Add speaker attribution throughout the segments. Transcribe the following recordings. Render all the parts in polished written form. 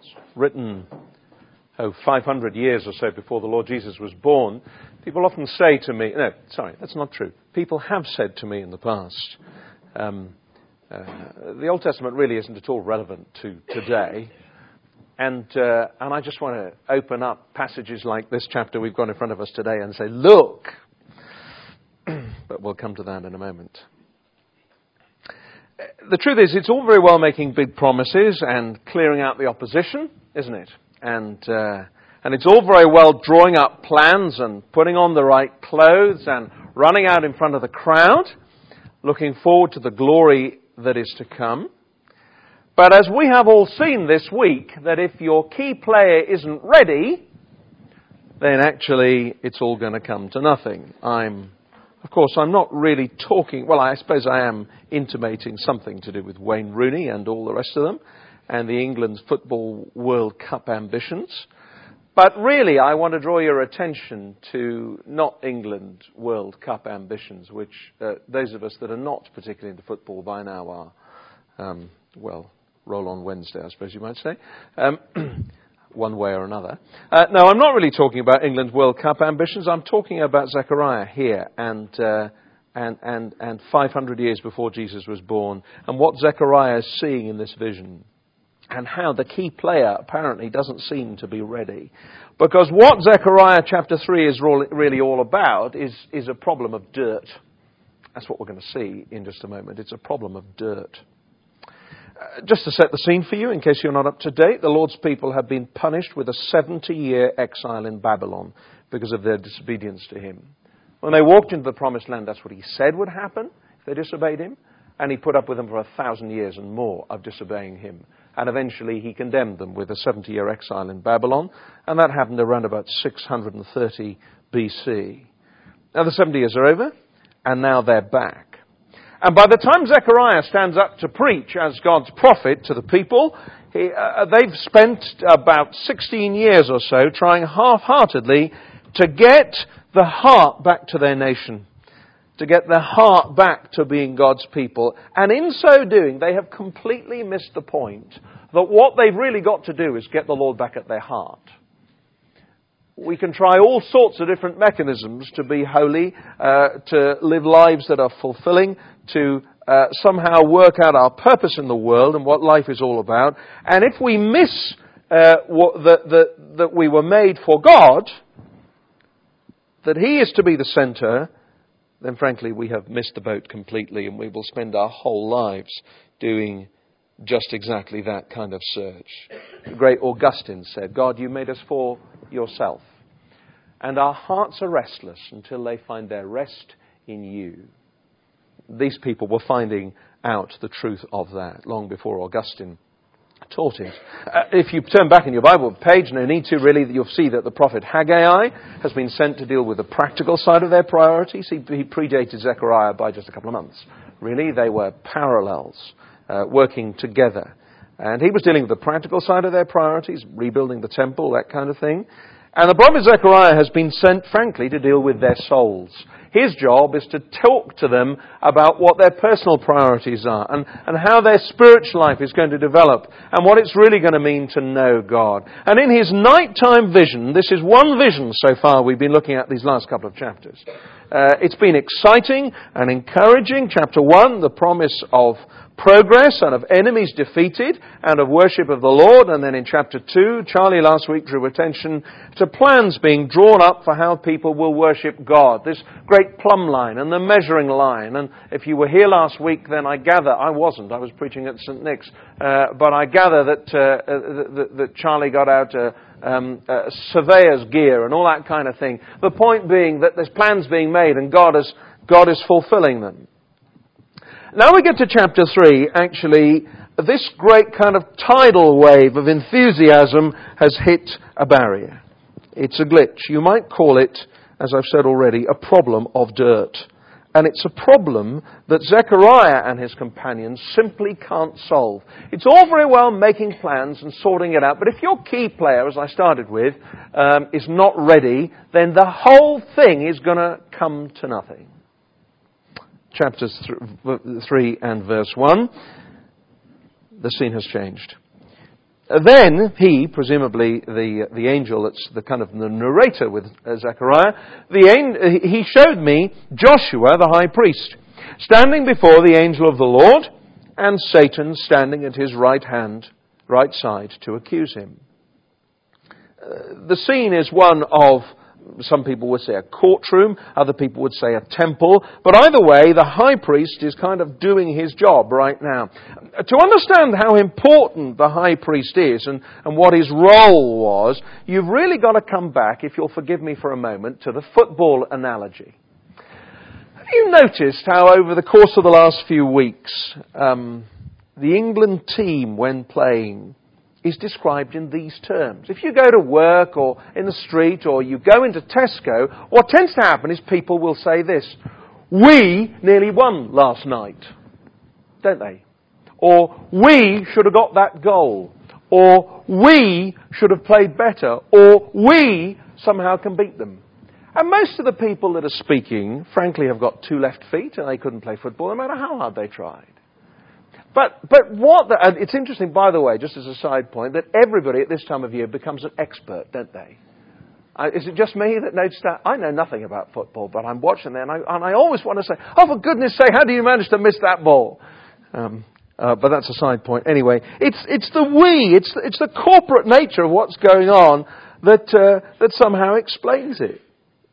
Speaker 1: written 500 years or so before the Lord Jesus was born, people often say to me, no, sorry, that's not true. People have said to me in the past, the Old Testament really isn't at all relevant to today. And I just want to open up passages like this chapter we've got in front of us today and say, look. But we'll come to that in a moment. The truth is, it's all very well making big promises and clearing out the opposition, isn't it? And it's all very well drawing up plans and putting on the right clothes and running out in front of the crowd, looking forward to the glory that is to come. But as we have all seen this week, that if your key player isn't ready, then actually it's all going to come to nothing. Of course, I'm not really talking, well, I suppose I am intimating something to do with Wayne Rooney and all the rest of them, and the England's Football World Cup ambitions. But really, I want to draw your attention to not England World Cup ambitions, which those of us that are not particularly into football by now are, roll on Wednesday, I suppose you might say. One way or another. No, I'm not really talking about England's World Cup ambitions. I'm talking about Zechariah here and 500 years before Jesus was born, and what Zechariah is seeing in this vision, and how the key player apparently doesn't seem to be ready. Because what Zechariah chapter 3 is really all about is a problem of dirt. That's what we're going to see in just a moment. It's a problem of dirt. Just to set the scene for you, in case you're not up to date, the Lord's people have been punished with a 70-year exile in Babylon because of their disobedience to Him. When they walked into the Promised Land, that's what He said would happen if they disobeyed Him. And He put up with them for 1,000 years and more of disobeying Him. And eventually He condemned them with a 70-year exile in Babylon. And that happened around about 630 BC. Now the 70 years are over, and now they're back. And by the time Zechariah stands up to preach as God's prophet to the people, they've spent about 16 years or so trying half-heartedly to get the heart back to their nation, to get their heart back to being God's people. And in so doing, they have completely missed the point that what they've really got to do is get the Lord back at their heart. We can try all sorts of different mechanisms to be holy, to live lives that are fulfilling, to somehow work out our purpose in the world and what life is all about. And if we miss that we were made for God, that He is to be the centre, then frankly we have missed the boat completely, and we will spend our whole lives doing just exactly that kind of search. The great Augustine said, God, you made us for yourself, and our hearts are restless until they find their rest in you. These people were finding out the truth of that long before Augustine taught it. If you turn back in your Bible page, no need to really, you'll see that the prophet Haggai has been sent to deal with the practical side of their priorities. He predated Zechariah by just a couple of months. Really, they were parallels, working together. And he was dealing with the practical side of their priorities, rebuilding the temple, that kind of thing. And the prophet Zechariah has been sent, frankly, to deal with their souls. His job is to talk to them about what their personal priorities are and how their spiritual life is going to develop and what it's really going to mean to know God. And in his nighttime vision, this is one vision so far we've been looking at these last couple of chapters. It's been exciting and encouraging. Chapter 1, the promise of progress and of enemies defeated and of worship of the Lord. And then in chapter 2, Charlie last week drew attention to plans being drawn up for how people will worship God. This great plumb line and the measuring line. And if you were here last week, then I gather, I wasn't, I was preaching at St. Nick's, but I gather that Charlie got out surveyor's gear and all that kind of thing. The point being that there's plans being made and God is fulfilling them. Now we get to chapter 3, actually, this great kind of tidal wave of enthusiasm has hit a barrier. It's a glitch. You might call it, as I've said already, a problem of dirt. And it's a problem that Zechariah and his companions simply can't solve. It's all very well making plans and sorting it out, but if your key player, as I started with, is not ready, then the whole thing is going to come to nothing. Chapter 3 and verse 1, the scene has changed. Then he, presumably the angel that's the kind of the narrator with Zechariah, he showed me Joshua the high priest, standing before the angel of the Lord, and Satan standing at his right side to accuse him. The scene is one of, some people would say a courtroom, other people would say a temple, but either way, the high priest is kind of doing his job right now. To understand how important the high priest is and what his role was, you've really got to come back, if you'll forgive me for a moment, to the football analogy. Have you noticed how over the course of the last few weeks, the England team, when playing, is described in these terms? If you go to work or in the street or you go into Tesco, what tends to happen is people will say this: "We nearly won last night," don't they? Or, "We should have got that goal," or, "We should have played better," or, "We somehow can beat them." And most of the people that are speaking, frankly, have got two left feet and they couldn't play football no matter how hard they tried. But and it's interesting, by the way, just as a side point, that everybody at this time of year becomes an expert, don't they? Is it just me that noticed that? I know nothing about football, but I'm watching there, and I always want to say, "Oh, for goodness sake, how do you manage to miss that ball?" But that's a side point. Anyway, it's the we, it's the corporate nature of what's going on that somehow explains it.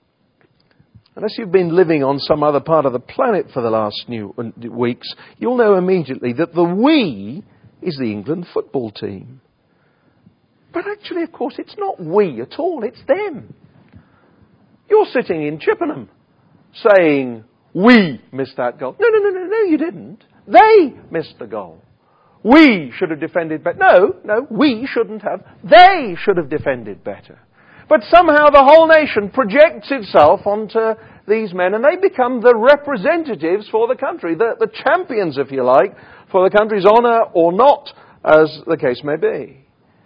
Speaker 1: Unless you've been living on some other part of the planet for the last weeks, you'll know immediately that the we is the England football team. But actually, of course, it's not we at all, it's them. You're sitting in Chippenham saying, "We missed that goal." No, you didn't. They missed the goal. We should have defended better. No, we shouldn't have. They should have defended better. But somehow the whole nation projects itself onto these men, and they become the representatives for the country, the champions, if you like, for the country's honour or not, as the case may be.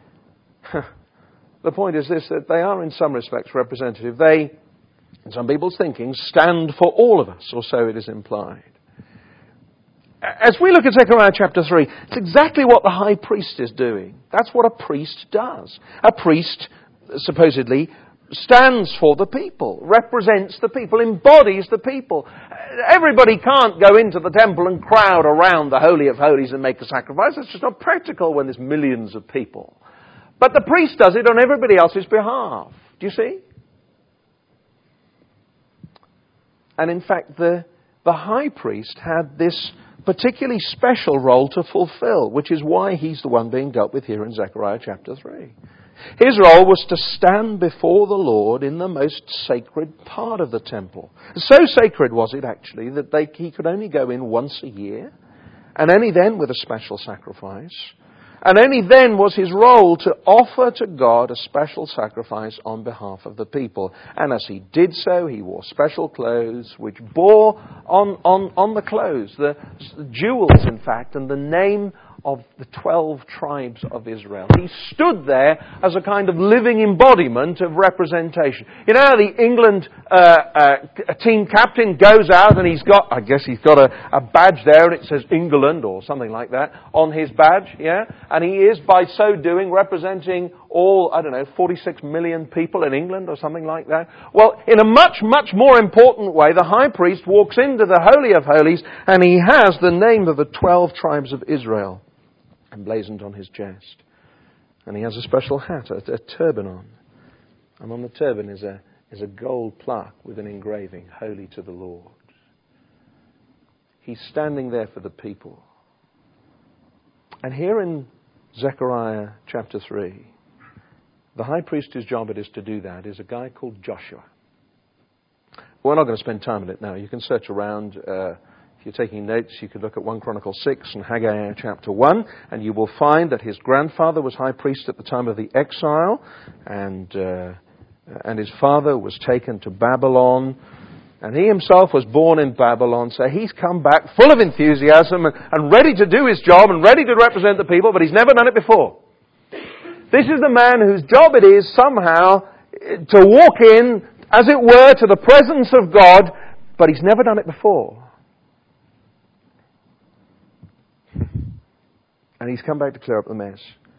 Speaker 1: The point is this, that they are in some respects representative. They, in some people's thinking, stand for all of us, or so it is implied. As we look at Zechariah chapter 3, it's exactly what the high priest is doing. That's what a priest does. A priest supposedly stands for the people, represents the people, embodies the people. Everybody can't go into the temple and crowd around the Holy of Holies and make a sacrifice. It's just not practical when there's millions of people. But the priest does it on everybody else's behalf. Do you see? And in fact, the high priest had this particularly special role to fulfill, which is why he's the one being dealt with here in Zechariah chapter 3. His role was to stand before the Lord in the most sacred part of the temple. So sacred was it actually that he could only go in once a year, and only then with a special sacrifice. And only then was his role to offer to God a special sacrifice on behalf of the people. And as he did so, he wore special clothes which bore on the clothes the jewels, in fact, and the name of the 12 tribes of Israel. He stood there as a kind of living embodiment of representation. You know, the England team captain goes out and he's got a badge there and it says England or something like that on his badge, yeah? And he is, by so doing, representing all, 46 million people in England or something like that. Well, in a much, much more important way, the high priest walks into the Holy of Holies and he has the name of the 12 tribes of Israel emblazoned on his chest. And he has a special hat, a turban on. And on the turban is a gold plaque with an engraving, Holy to the Lord. He's standing there for the people. And here in Zechariah chapter 3, the high priest whose job it is to do that is a guy called Joshua. We're not going to spend time on it now. You can search around. If you're taking notes, you could look at 1 Chronicles 6 and Haggai chapter 1, and you will find that his grandfather was high priest at the time of the exile, and his father was taken to Babylon, and he himself was born in Babylon, so he's come back full of enthusiasm and ready to do his job and ready to represent the people, but he's never done it before. This is the man whose job it is somehow to walk in, as it were, to the presence of God, but he's never done it before. And he's come back to clear up the mess.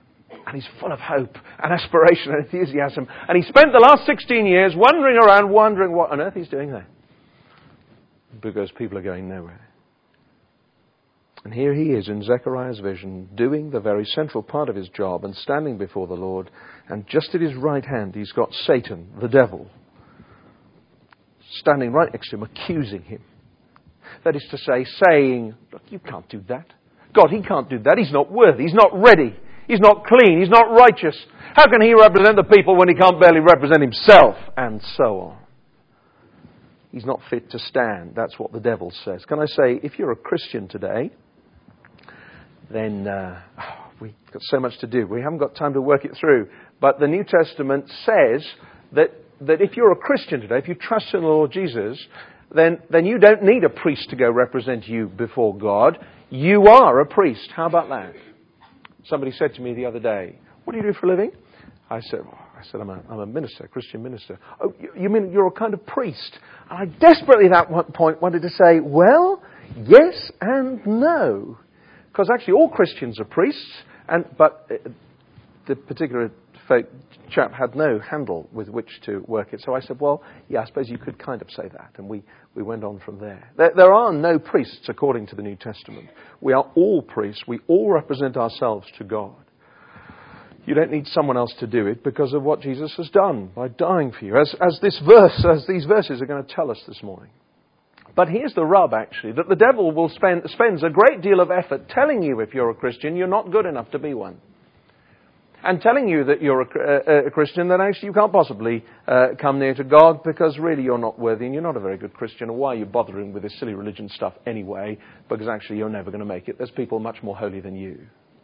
Speaker 1: And he's full of hope and aspiration and enthusiasm. And he spent the last 16 years wandering around, wondering what on earth he's doing there. Because people are going nowhere. And here he is in Zechariah's vision, doing the very central part of his job and standing before the Lord. And just at his right hand, he's got Satan, the devil, standing right next to him, accusing him. That is to say, saying, look, you can't do that. God, he can't do that. He's not worthy. He's not ready. He's not clean. He's not righteous. How can he represent the people when he can't barely represent himself? And so on. He's not fit to stand. That's what the devil says. Can I say, if you're a Christian today, then we've got so much to do. We haven't got time to work it through. But the New Testament says that if you're a Christian today, if you trust in the Lord Jesus, then you don't need a priest to go represent you before God. You are a priest. How about that? Somebody said to me the other day, what do you do for a living? I said, I'm a minister, a Christian minister. Oh, you mean you're a kind of priest? And I desperately at that point wanted to say, well, yes and no. Because actually all Christians are priests, but the particular chap had no handle with which to work it. So I said, well, yeah, I suppose you could kind of say that. And we went on from there. There are no priests according to the New Testament. We are all priests. We all represent ourselves to God. You don't need someone else to do it because of what Jesus has done by dying for you, as these verses are going to tell us this morning. But here's the rub, actually, that the devil will spends a great deal of effort telling you, if you're a Christian, you're not good enough to be one. And telling you that you're a Christian, that actually you can't possibly come near to God because really you're not worthy and you're not a very good Christian. And why are you bothering with this silly religion stuff anyway? Because actually you're never going to make it. There's people much more holy than you.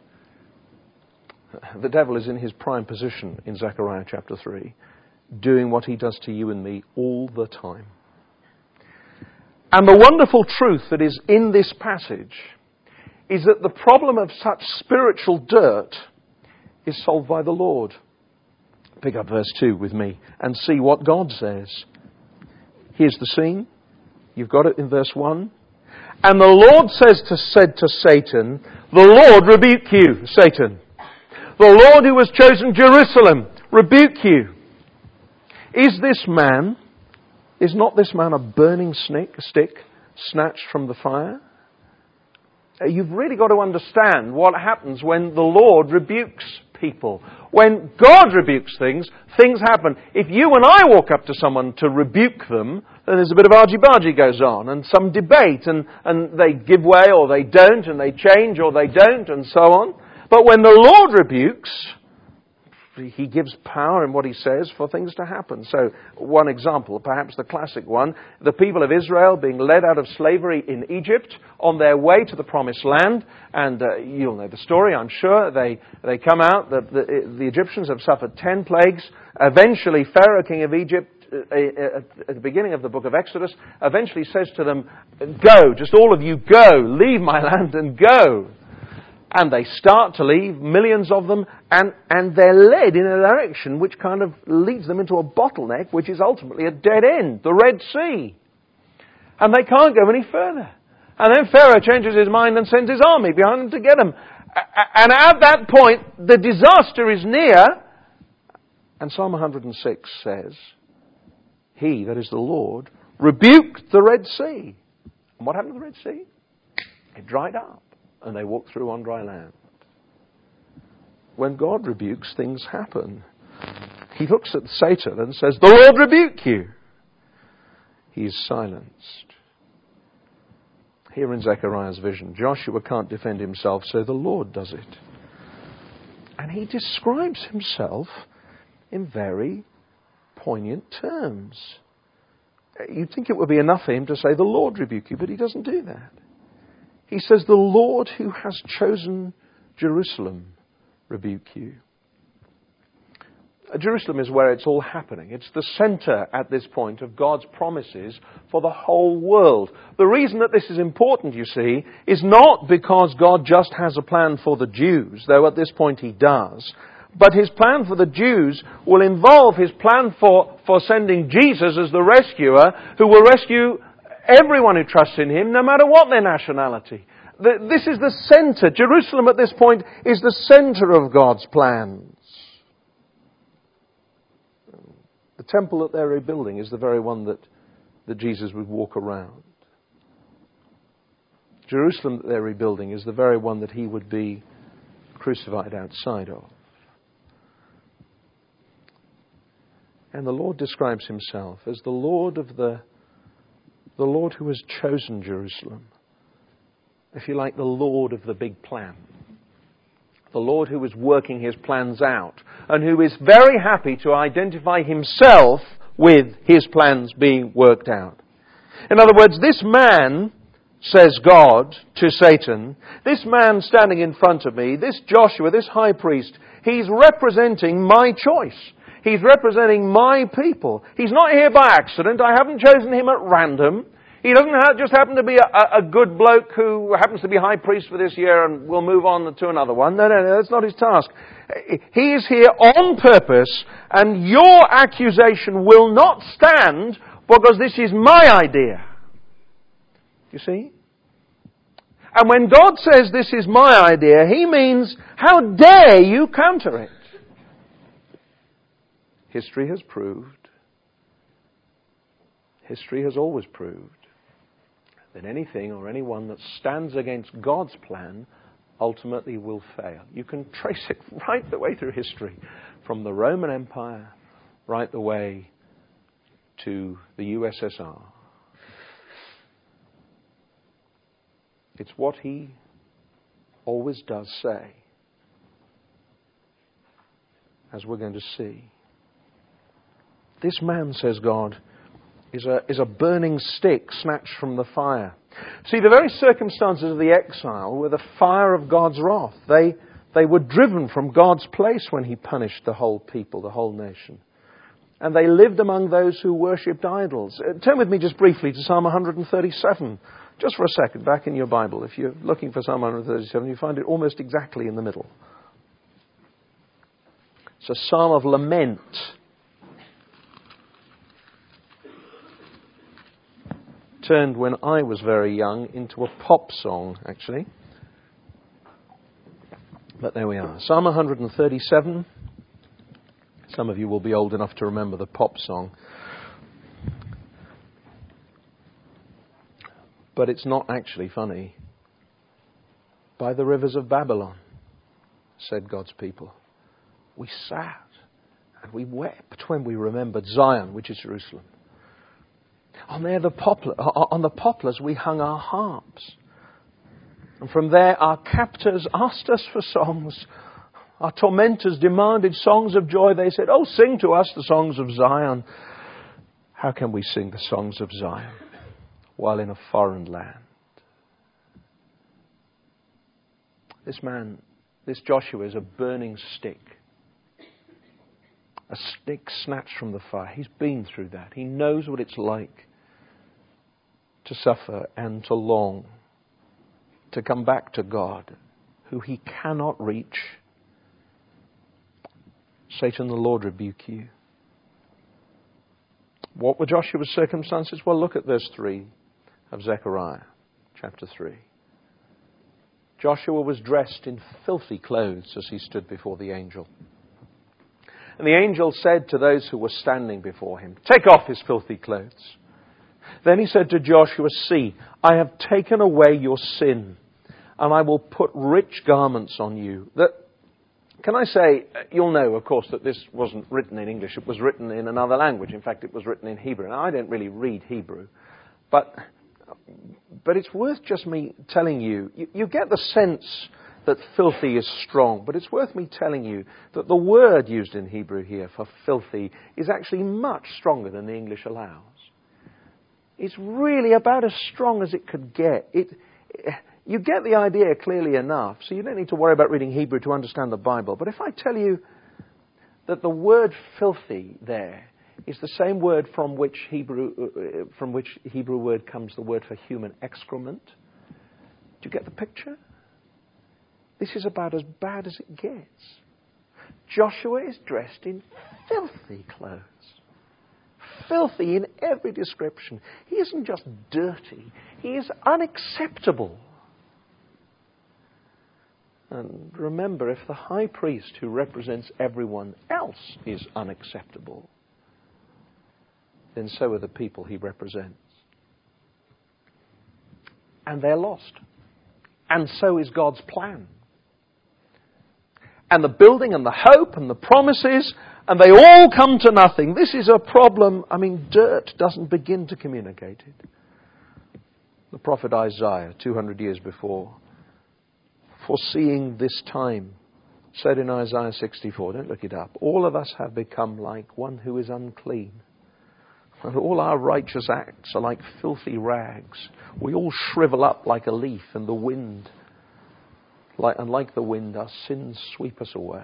Speaker 1: The devil is in his prime position in Zechariah chapter 3, doing what he does to you and me all the time. And the wonderful truth that is in this passage is that the problem of such spiritual dirt is solved by the Lord. Pick up verse 2 with me and see what God says. Here's the scene. You've got it in verse 1. And the Lord said to Satan, the Lord rebuke you, Satan. The Lord who has chosen Jerusalem, rebuke you. Is not this man a burning stick snatched from the fire? You've really got to understand what happens when the Lord rebukes people. When God rebukes things, things happen. If you and I walk up to someone to rebuke them, then there's a bit of argy-bargy goes on and some debate and they give way or they don't and they change or they don't and so on. But when the Lord rebukes, He gives power in what He says for things to happen. So one example, perhaps the classic one, the people of Israel being led out of slavery in Egypt on their way to the Promised Land. And you'll know the story, I'm sure. They come out, the Egyptians have suffered 10 plagues. Eventually, Pharaoh, king of Egypt, at the beginning of the book of Exodus, eventually says to them, go, just all of you go, leave my land and go. And they start to leave, millions of them, and they're led in a direction which kind of leads them into a bottleneck, which is ultimately a dead end, the Red Sea. And they can't go any further. And then Pharaoh changes his mind and sends his army behind them to get them. And at that point, the disaster is near. And Psalm 106 says, He, that is the Lord, rebuked the Red Sea. And what happened to the Red Sea? It dried up. And they walk through on dry land. When God rebukes, things happen. He looks at Satan and says, the Lord rebuke you. He is silenced. Here in Zechariah's vision, Joshua can't defend himself, so the Lord does it. And he describes himself in very poignant terms. You'd think it would be enough for him to say, the Lord rebuke you, but he doesn't do that. He says, the Lord who has chosen Jerusalem rebuke you. Jerusalem is where it's all happening. It's the center at this point of God's promises for the whole world. The reason that this is important, you see, is not because God just has a plan for the Jews, though at this point He does. But His plan for the Jews will involve His plan for sending Jesus as the rescuer who will rescue everyone who trusts in Him, no matter what their nationality. This is the center. Jerusalem at this point is the center of God's plans. The temple that they're rebuilding is the very one that Jesus would walk around. Jerusalem that they're rebuilding is the very one that he would be crucified outside of. And the Lord describes himself as the Lord who has chosen Jerusalem. If you like, the Lord of the big plan. The Lord who is working his plans out and who is very happy to identify himself with his plans being worked out. In other words, this man, says God to Satan, this man standing in front of me, this Joshua, this high priest, he's representing my choice. He's representing my people. He's not here by accident. I haven't chosen him at random. He doesn't just happen to be a good bloke who happens to be high priest for this year and will move on to another one. No, that's not his task. He is here on purpose, and your accusation will not stand because this is my idea. You see? And when God says this is my idea, he means, how dare you counter it? History has always proved that anything or anyone that stands against God's plan ultimately will fail. You can trace it right the way through history, from the Roman Empire right the way to the USSR. It's what he always does say, as we're going to see. This man, says God, is a burning stick snatched from the fire. See, the very circumstances of the exile were the fire of God's wrath. They were driven from God's place when he punished the whole people, the whole nation. And they lived among those who worshipped idols. Turn with me just briefly to Psalm 137. Just for a second, back in your Bible. If you're looking for Psalm 137, you find it almost exactly in the middle. It's a psalm of lament. Turned when I was very young into a pop song, actually. But there we are. Psalm 137. Some of you will be old enough to remember the pop song. But it's not actually funny. By the rivers of Babylon, said God's people, we sat and we wept when we remembered Zion, which is Jerusalem. On the poplars we hung our harps. And from there our captors asked us for songs. Our tormentors demanded songs of joy. They said, oh, sing to us the songs of Zion. How can we sing the songs of Zion while in a foreign land? This Joshua is a burning stick. A stick snatched from the fire. He's been through that. He knows what it's like to suffer and to long, to come back to God, who he cannot reach. Satan, the Lord rebuke you. What were Joshua's circumstances? Well, look at verse 3 of Zechariah, chapter 3. Joshua was dressed in filthy clothes as he stood before the angel. And the angel said to those who were standing before him, take off his filthy clothes. Then he said to Joshua, see, I have taken away your sin, and I will put rich garments on you. Can I say, you'll know, of course, that this wasn't written in English. It was written in another language. In fact, it was written in Hebrew. Now, I don't really read Hebrew. But it's worth just me telling you, you get the sense that filthy is strong, but it's worth me telling you that the word used in Hebrew here for filthy is actually much stronger than the English allows. It's really about as strong as it could get. You get the idea clearly enough, so you don't need to worry about reading Hebrew to understand the Bible. But if I tell you that the word filthy there is the same word from which Hebrew word comes the word for human excrement, do you get the picture? This is about as bad as it gets. Joshua is dressed in filthy clothes. Filthy in every description. He isn't just dirty. He is unacceptable. And remember, if the high priest who represents everyone else is unacceptable, then so are the people he represents. And they're lost. And so is God's plan. And the building and the hope and the promises, and they all come to nothing. This is a problem. I mean, dirt doesn't begin to communicate it. The prophet Isaiah, 200 years before, foreseeing this time, said in Isaiah 64, don't look it up, all of us have become like one who is unclean. And all our righteous acts are like filthy rags. We all shrivel up like a leaf in the wind. And like the wind, our sins sweep us away.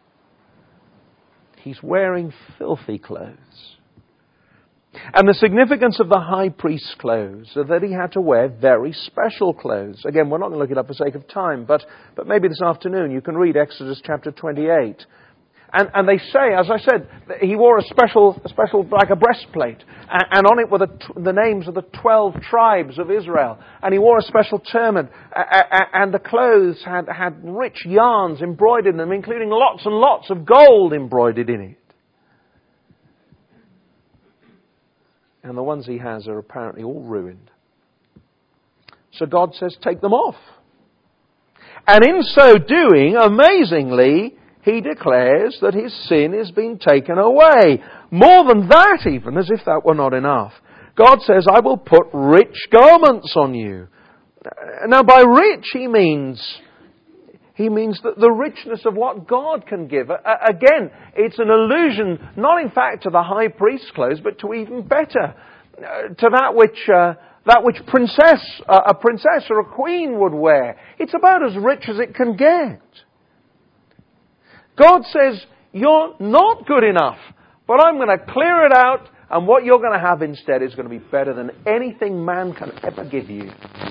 Speaker 1: He's wearing filthy clothes. And the significance of the high priest's clothes is that he had to wear very special clothes. Again, we're not going to look it up for sake of time, but maybe this afternoon you can read Exodus chapter 28. And they say, as I said, he wore a special like a breastplate, and on it were the names of the 12 tribes of Israel. And he wore a special turban, and the clothes had rich yarns embroidered in them, including lots and lots of gold embroidered in it. And the ones he has are apparently all ruined. So God says, take them off. And in so doing, amazingly, he declares that his sin is being taken away. More than that even, as if that were not enough. God says, I will put rich garments on you. Now by rich he means the richness of what God can give. Again, it's an allusion, not in fact to the high priest's clothes, but to even better, to that which a princess or a queen would wear. It's about as rich as it can get. God says, you're not good enough, but I'm going to clear it out, and what you're going to have instead is going to be better than anything man can ever give you.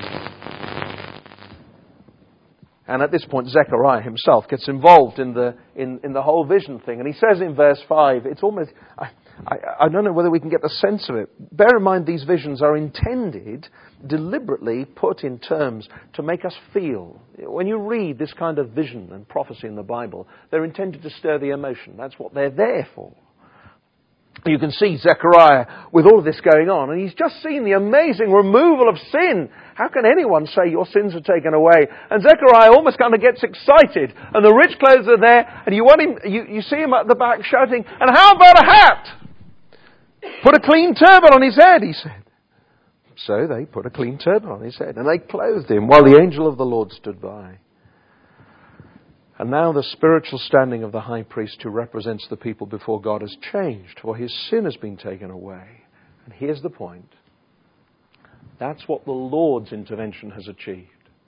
Speaker 1: And at this point, Zechariah himself gets involved in the whole vision thing. And he says in verse 5, it's almost, I don't know whether we can get the sense of it. Bear in mind, these visions are intended, deliberately put in terms to make us feel. When you read this kind of vision and prophecy in the Bible, they're intended to stir the emotion. That's what they're there for. You can see Zechariah with all of this going on, and he's just seen the amazing removal of sin. How can anyone say your sins are taken away? And Zechariah almost kind of gets excited, and the rich clothes are there, and you see him at the back shouting, and how about a hat? Put a clean turban on his head, he said. So they put a clean turban on his head, and they clothed him while the angel of the Lord stood by. And now the spiritual standing of the high priest who represents the people before God has changed, for his sin has been taken away. And here's the point. That's what the Lord's intervention has achieved.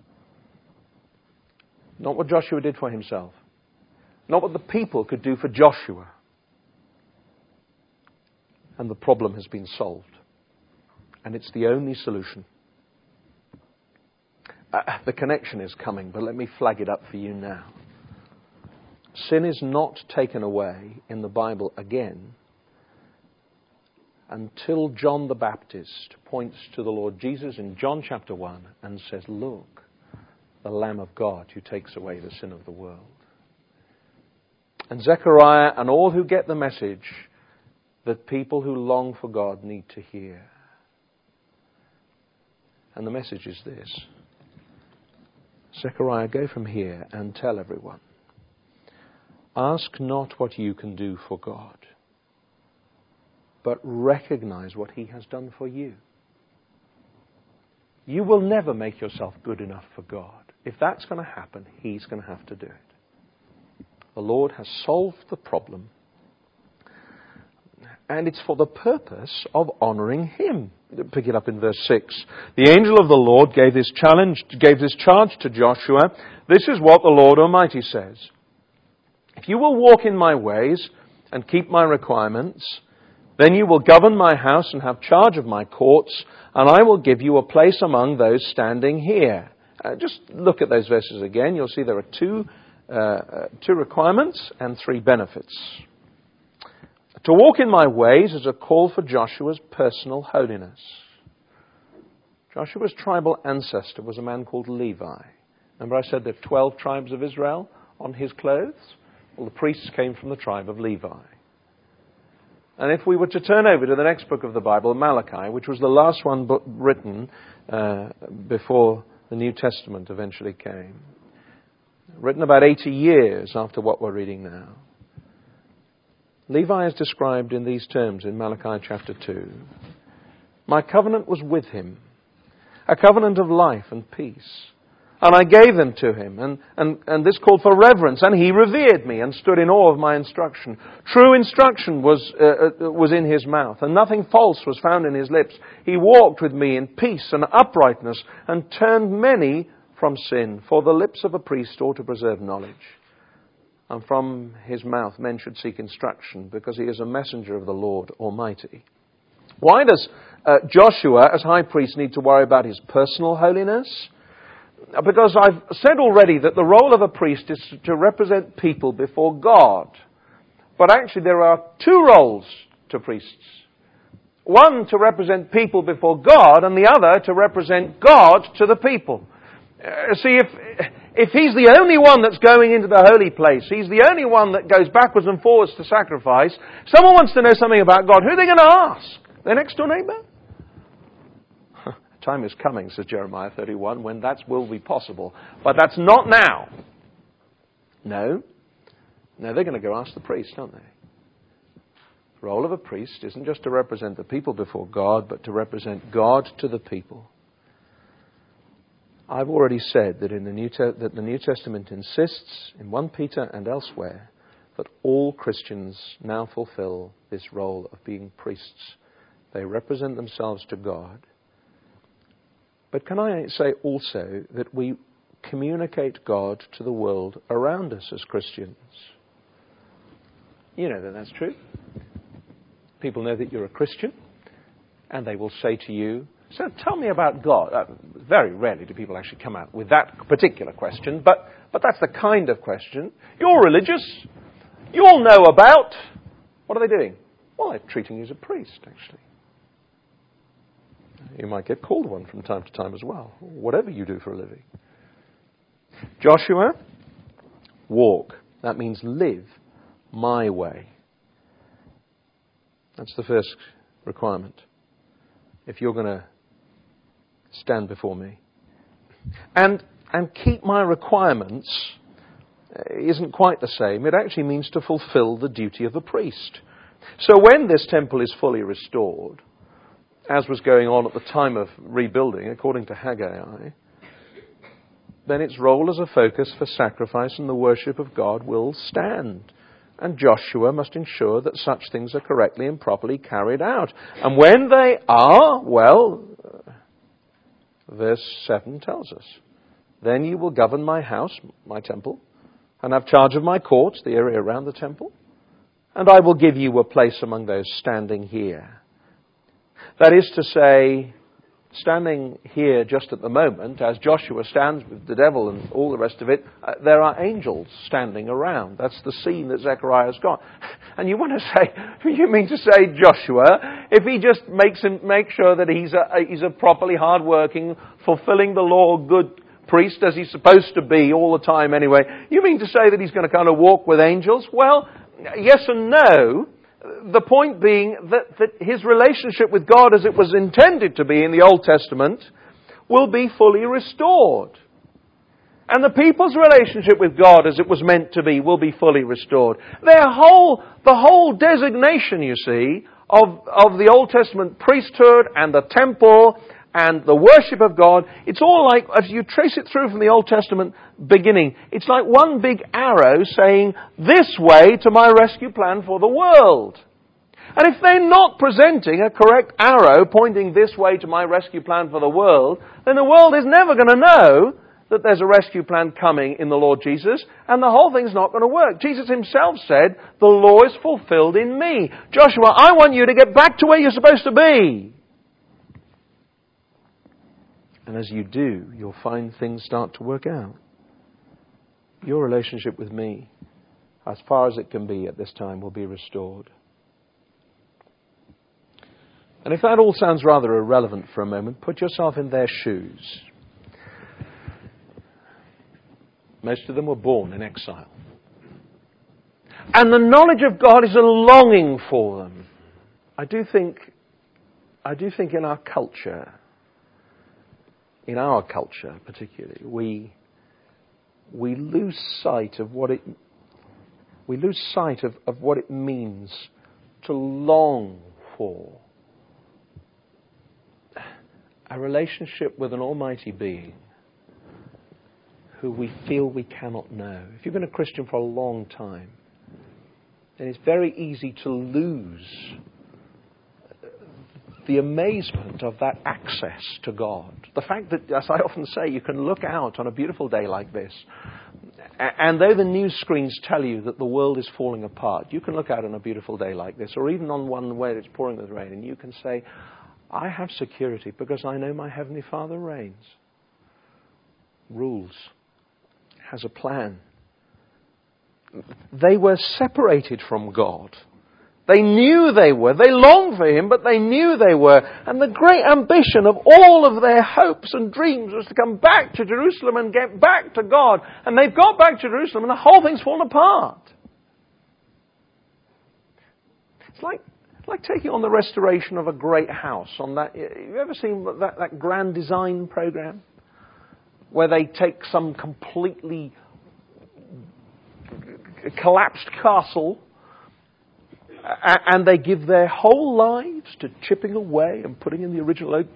Speaker 1: Not what Joshua did for himself. Not what the people could do for Joshua. And the problem has been solved. And it's the only solution. The connection is coming, but let me flag it up for you now. Sin is not taken away in the Bible again until John the Baptist points to the Lord Jesus in John chapter 1 and says, look, the Lamb of God who takes away the sin of the world. And Zechariah and all who get the message that people who long for God need to hear. And the message is this. Zechariah, go from here and tell everyone. Ask not what you can do for God, but recognize what He has done for you. You will never make yourself good enough for God. If that's going to happen, He's going to have to do it. The Lord has solved the problem, and it's for the purpose of honoring Him. Pick it up in verse 6. The angel of the Lord gave this charge to Joshua. This is what the Lord Almighty says. If you will walk in my ways and keep my requirements, then you will govern my house and have charge of my courts, and I will give you a place among those standing here. Just look at those verses again. You'll see there are two requirements and 3 benefits. To walk in my ways is a call for Joshua's personal holiness. Joshua's tribal ancestor was a man called Levi. Remember I said there are 12 tribes of Israel on his clothes? Well, the priests came from the tribe of Levi. And if we were to turn over to the next book of the Bible, Malachi, which was the last one written before the New Testament eventually came, written about 80 years after what we're reading now, Levi is described in these terms in Malachi chapter 2. My covenant was with him, a covenant of life and peace. And I gave them to him, and this called for reverence, and he revered me and stood in awe of my instruction. True instruction was in his mouth, and nothing false was found in his lips. He walked with me in peace and uprightness, and turned many from sin. For the lips of a priest ought to preserve knowledge, and from his mouth men should seek instruction, because he is a messenger of the Lord Almighty. Why does Joshua, as high priest, need to worry about his personal holiness? Because I've said already that the role of a priest is to represent people before God. But actually there are two roles to priests. One to represent people before God, and the other to represent God to the people. See, if he's the only one that's going into the holy place, he's the only one that goes backwards and forwards to sacrifice, someone wants to know something about God, who are they going to ask? Their next door neighbour? Time is coming, says Jeremiah 31, when that will be possible. But that's not now. No, they're going to go ask the priest, aren't they? The role of a priest isn't just to represent the people before God, but to represent God to the people. I've already said that that the New Testament insists, in 1 Peter and elsewhere, that all Christians now fulfill this role of being priests. They represent themselves to God. But can I say also that we communicate God to the world around us as Christians? You know that that's true. People know that you're a Christian, and they will say to you, so tell me about God. Very rarely do people actually come out with that particular question, but that's the kind of question. You're religious. You all know about. What are they doing? Well, they're treating you as a priest, actually. You might get called one from time to time as well, whatever you do for a living. Joshua, walk. That means live my way. That's the first requirement. If you're going to stand before me. And keep my requirements isn't quite the same. It actually means to fulfill the duty of a priest. So when this temple is fully restored, as was going on at the time of rebuilding, according to Haggai, then its role as a focus for sacrifice and the worship of God will stand. And Joshua must ensure that such things are correctly and properly carried out. And when they are, well, verse 7 tells us, then you will govern my house, my temple, and have charge of my courts, the area around the temple, and I will give you a place among those standing here. That is to say, standing here just at the moment, as Joshua stands with the devil and all the rest of it, there are angels standing around. That's the scene that Zechariah's got. And you want to say, you mean to say Joshua, if he just make sure that he's a properly hard-working, fulfilling the law, good priest as he's supposed to be all the time anyway, you mean to say that he's going to kind of walk with angels? Well, yes and no. The point being that his relationship with God as it was intended to be in the Old Testament will be fully restored. And the people's relationship with God as it was meant to be will be fully restored. The whole designation, you see, of the Old Testament priesthood and the temple and the worship of God, it's all like, as you trace it through from the Old Testament beginning, it's like one big arrow saying, this way to my rescue plan for the world. And if they're not presenting a correct arrow pointing this way to my rescue plan for the world, then the world is never going to know that there's a rescue plan coming in the Lord Jesus, and the whole thing's not going to work. Jesus himself said, the law is fulfilled in me. Joshua, I want you to get back to where you're supposed to be. And as you do, you'll find things start to work out. Your relationship with me, as far as it can be at this time, will be restored. And if that all sounds rather irrelevant for a moment, put yourself in their shoes. Most of them were born in exile. And the knowledge of God is a longing for them. I do think in our culture particularly, we lose sight of what it means to long for a relationship with an almighty being who we feel we cannot know. If you've been a Christian for a long time, then it's very easy to lose the amazement of that access to God. The fact that, as I often say, you can look out on a beautiful day like this, and though the news screens tell you that the world is falling apart, you can look out on a beautiful day like this, or even on one where it's pouring with rain, and you can say, I have security because I know my Heavenly Father reigns, rules, has a plan. They were separated from God. They knew they were. They longed for Him, but they knew they were. And the great ambition of all of their hopes and dreams was to come back to Jerusalem and get back to God. And they've got back to Jerusalem and the whole thing's fallen apart. It's like taking on the restoration of a great house. On that, you ever seen that grand design program? Where they take some completely collapsed castle and they give their whole lives to chipping away and putting in the original oak.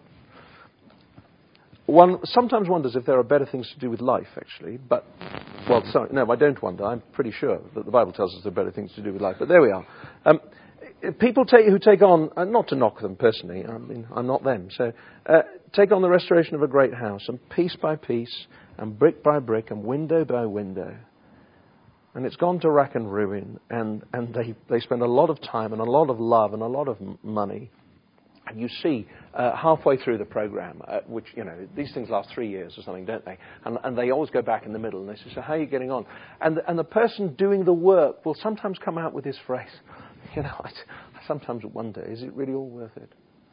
Speaker 1: One sometimes wonders if there are better things to do with life, actually. But, well, sorry, no, I don't wonder. I'm pretty sure that the Bible tells us there are better things to do with life. But there we are. People who take on, not to knock them personally, I mean, I'm not them, so take on the restoration of a great house, and piece by piece, and brick by brick, and window by window. And it's gone to rack and ruin, and they spend a lot of time and a lot of love and a lot of money. And you see, halfway through the program, which, these things last 3 years or something, don't they? And they always go back in the middle, and they say, so how are you getting on? And the person doing the work will sometimes come out with this phrase, I sometimes wonder, is it really all worth it?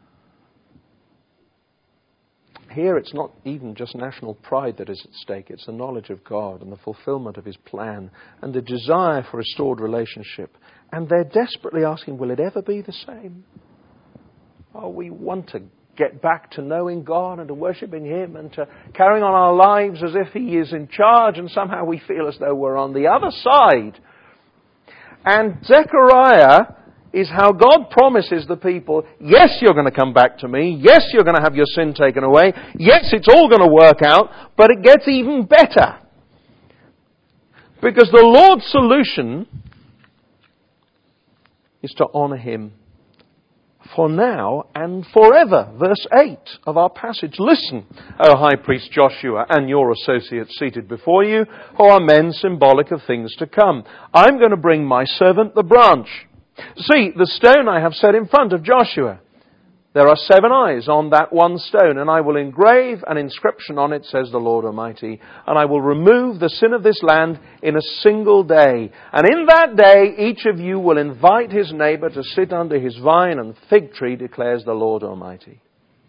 Speaker 1: Here it's not even just national pride that is at stake, it's the knowledge of God and the fulfillment of His plan and the desire for restored relationship. And they're desperately asking, will it ever be the same? Oh, we want to get back to knowing God and to worshipping Him and to carrying on our lives as if He is in charge, and somehow we feel as though we're on the other side. And Zechariah is how God promises the people, yes, you're going to come back to me. Yes, you're going to have your sin taken away. Yes, it's all going to work out. But it gets even better. Because the Lord's solution is to honour Him for now and forever. Verse 8 of our passage. Listen, O High Priest Joshua and your associates seated before you, who are men symbolic of things to come. I'm going to bring my servant the branch. See, the stone I have set in front of Joshua. There are 7 eyes on that one stone, and I will engrave an inscription on it, says the Lord Almighty, and I will remove the sin of this land in a single day. And in that day, each of you will invite his neighbor to sit under his vine and fig tree, declares the Lord Almighty.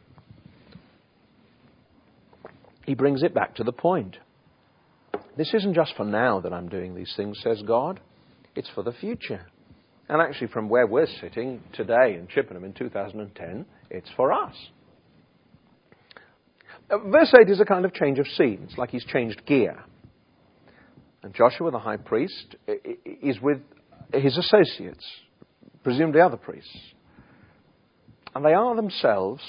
Speaker 1: He brings it back to the point. This isn't just for now that I'm doing these things, says God. It's for the future. And actually, from where we're sitting today in Chippenham in 2010, it's for us. Verse 8 is a kind of change of scene. It's like he's changed gear. And Joshua, the high priest, is with his associates, presumably other priests. And they are themselves,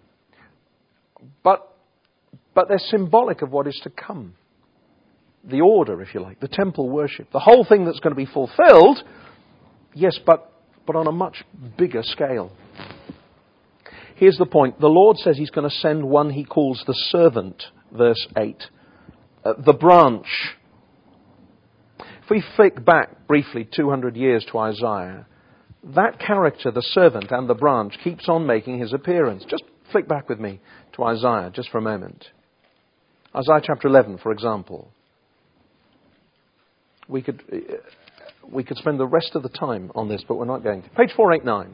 Speaker 1: but they're symbolic of what is to come. The order, if you like, the temple worship, the whole thing that's going to be fulfilled. Yes, but on a much bigger scale. Here's the point. The Lord says He's going to send one He calls the servant, verse 8. The branch. If we flick back briefly 200 years to Isaiah, that character, the servant and the branch, keeps on making his appearance. Just flick back with me to Isaiah just for a moment. Isaiah chapter 11, for example. We could spend the rest of the time on this, but we're not going to. Page 489.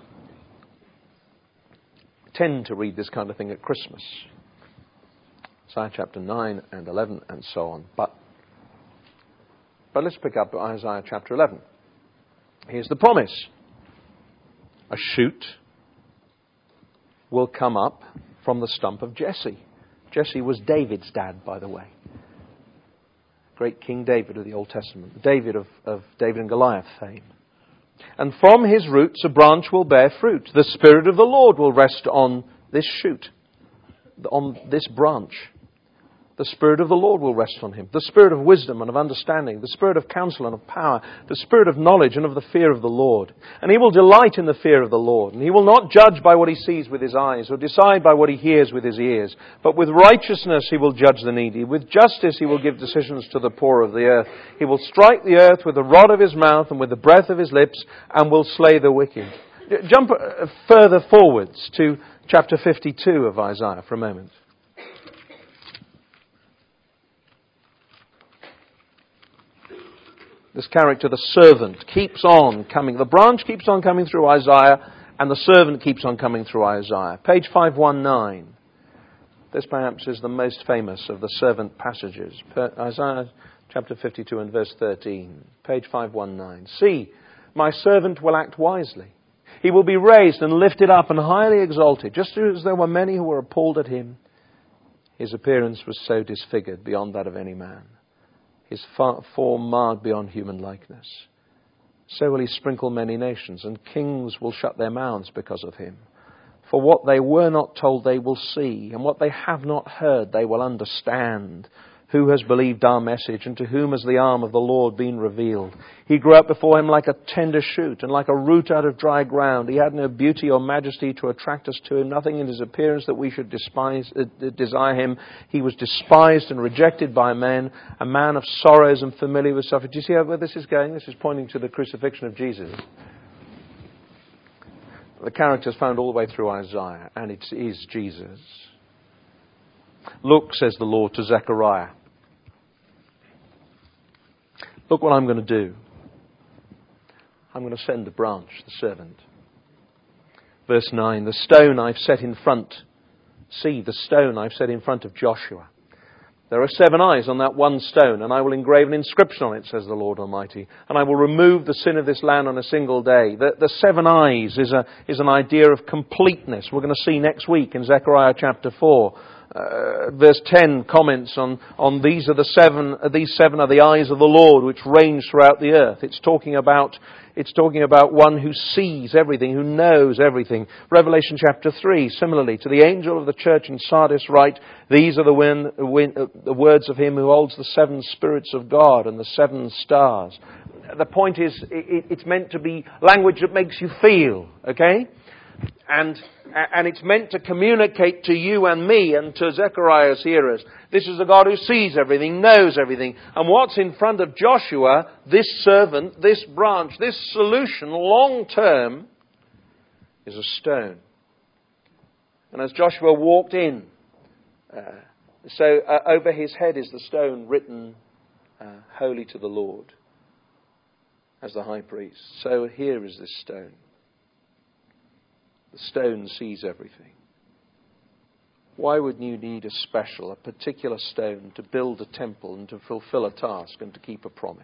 Speaker 1: I tend to read this kind of thing at Christmas. Isaiah chapter 9 and 11 and so on. But let's pick up Isaiah chapter 11. Here's the promise. A shoot will come up from the stump of Jesse. Jesse was David's dad, by the way. Great King David of the Old Testament. David of David and Goliath fame. And from his roots a branch will bear fruit. The Spirit of the Lord will rest on this shoot, on this branch. The Spirit of the Lord will rest on him. The Spirit of wisdom and of understanding. The Spirit of counsel and of power. The Spirit of knowledge and of the fear of the Lord. And he will delight in the fear of the Lord. And he will not judge by what he sees with his eyes or decide by what he hears with his ears. But with righteousness he will judge the needy. With justice he will give decisions to the poor of the earth. He will strike the earth with the rod of his mouth and with the breath of his lips and will slay the wicked. Jump further forwards to chapter 52 of Isaiah for a moment. This character, the servant, keeps on coming. The branch keeps on coming through Isaiah, and the servant keeps on coming through Isaiah. Page 519. This perhaps is the most famous of the servant passages. Isaiah chapter 52 and verse 13. Page 519. See, my servant will act wisely. He will be raised and lifted up and highly exalted, just as there were many who were appalled at him. His appearance was so disfigured beyond that of any man. His form marred beyond human likeness. So will he sprinkle many nations, and kings will shut their mouths because of him. For what they were not told they will see, and what they have not heard they will understand. Who has believed our message, and to whom has the arm of the Lord been revealed? He grew up before him like a tender shoot, and like a root out of dry ground. He had no beauty or majesty to attract us to him, nothing in his appearance that we should desire him. He was despised and rejected by men, a man of sorrows and familiar with suffering. Do you see where this is going? This is pointing to the crucifixion of Jesus. The character is found all the way through Isaiah, and it is Jesus. Look, says the Lord to Zechariah. Look what I'm going to do. I'm going to send the branch, the servant. Verse 9, the stone I've set in front. See, the stone I've set in front of Joshua. There are 7 eyes on that one stone, and I will engrave an inscription on it, says the Lord Almighty. And I will remove the sin of this land on a single day. The 7 eyes is an idea of completeness. We're going to see next week in Zechariah chapter 4. Verse 10 comments on these 7 are the eyes of the Lord which range throughout the earth. It's talking about one who sees everything, who knows everything. Revelation chapter 3, similarly, to the angel of the church in Sardis write, these are the words of him who holds the 7 spirits of God and the 7 stars. The point is, it's meant to be language that makes you feel, okay? And it's meant to communicate to you and me and to Zechariah's hearers. This is a God who sees everything, knows everything. And what's in front of Joshua, this servant, this branch, this solution, long term, is a stone. And as Joshua walked in, over his head is the stone written, holy to the Lord, as the high priest. So here is this stone. The stone sees everything. Why would you need a particular stone to build a temple and to fulfill a task and to keep a promise?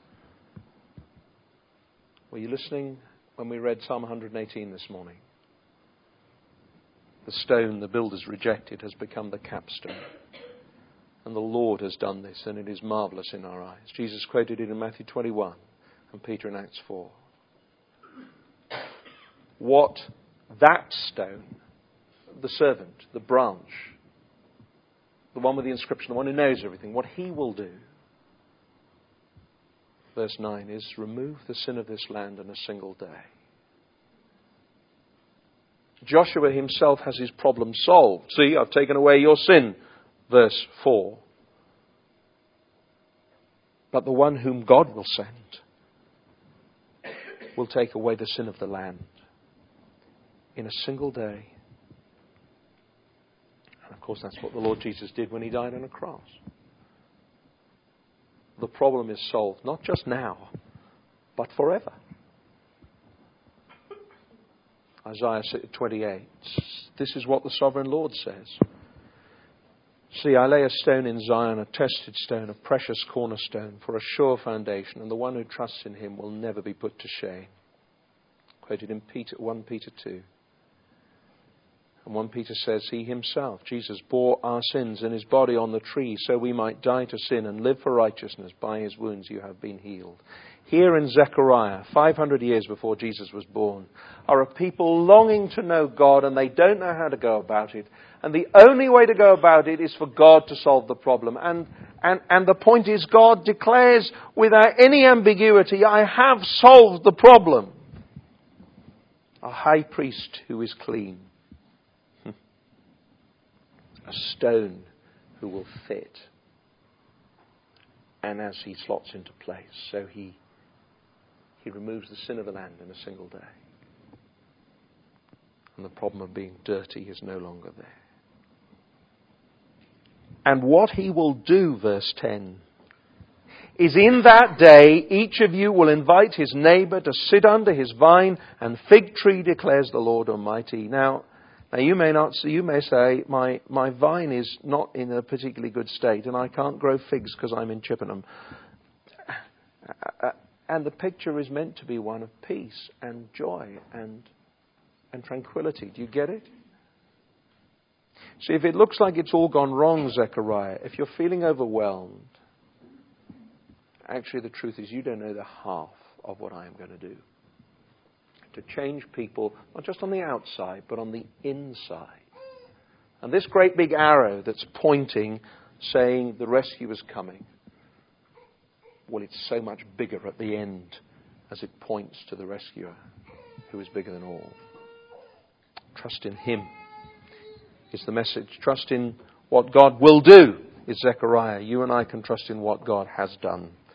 Speaker 1: Were you listening when we read Psalm 118 this morning? The stone the builders rejected has become the capstone. And the Lord has done this, and it is marvellous in our eyes. Jesus quoted it in Matthew 21 and Peter in Acts 4. What that stone, the servant, the branch, the one with the inscription, the one who knows everything, what he will do, verse 9, is remove the sin of this land in a single day. Joshua himself has his problem solved. See, I've taken away your sin, verse 4. But the one whom God will send will take away the sin of the land in a single day. And of course that's what the Lord Jesus did when he died on a cross. The problem is solved, not just now, but forever. Isaiah 28. This is what the sovereign Lord says. See, I lay a stone in Zion, a tested stone, a precious cornerstone, for a sure foundation, and the one who trusts in him will never be put to shame. Quoted in 1 Peter 2. And 1 Peter says, he himself, Jesus, bore our sins in his body on the tree, so we might die to sin and live for righteousness. By his wounds you have been healed. Here in Zechariah, 500 years before Jesus was born, are a people longing to know God, and they don't know how to go about it. And the only way to go about it is for God to solve the problem. And the point is, God declares without any ambiguity, I have solved the problem. A high priest who is clean. A stone who will fit. And as he slots into place, so he removes the sin of the land in a single day. And the problem of being dirty is no longer there. And what he will do, verse 10, is in that day each of you will invite his neighbor to sit under his vine and fig tree, declares the Lord Almighty. Now you may say, my vine is not in a particularly good state and I can't grow figs because I'm in Chippenham. And the picture is meant to be one of peace and joy and tranquility. Do you get it? See, if it looks like it's all gone wrong, Zechariah, if you're feeling overwhelmed, actually the truth is you don't know the half of what I am going to do. To change people, not just on the outside, but on the inside. And this great big arrow that's pointing, saying the rescue is coming, well, it's so much bigger at the end as it points to the rescuer who is bigger than all. Trust in him is the message. Trust in what God will do is Zechariah. You and I can trust in what God has done.